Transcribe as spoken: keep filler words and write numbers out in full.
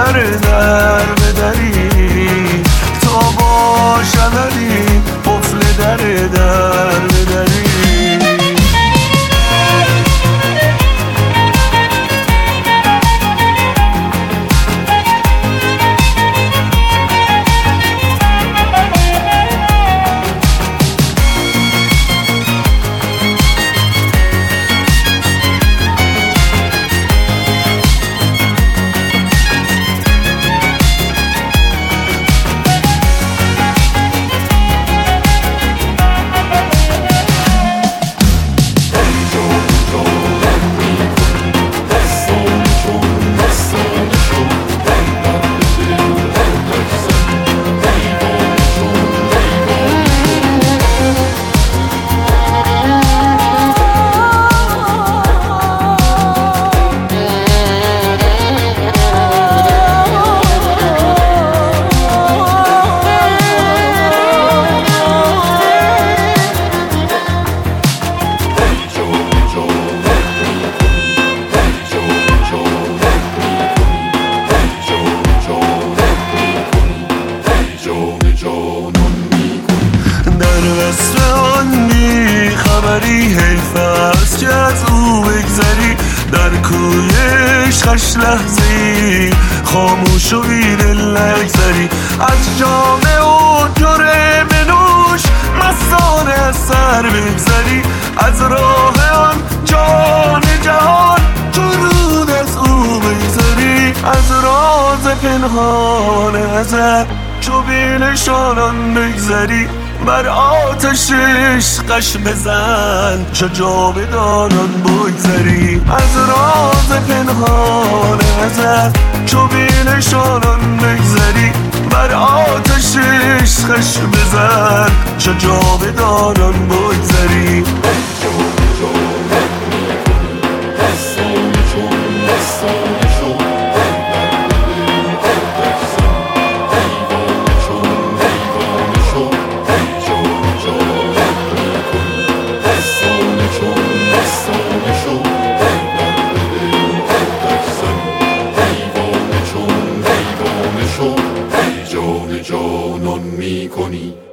در در بدری، تا باشم ولی قفل در در بدری. حیف است که از او بگذری، در کویش خش لحظه‌ای خاموش و بیدل نگذری. از جام او جرعه بنوش مستانه از سر بگذری، از راه آن جان جهان تو رود از او بگذری. از راز پنهان ازل چو بی نشانان بگذری، بر آتش عشقش بزن چو جاودانان بگذری. از راز پنهان ازل چو بی نشانان بگذری، بر آتش عشقش بزن چو جاودانان بگذری. جان جانان می کنی.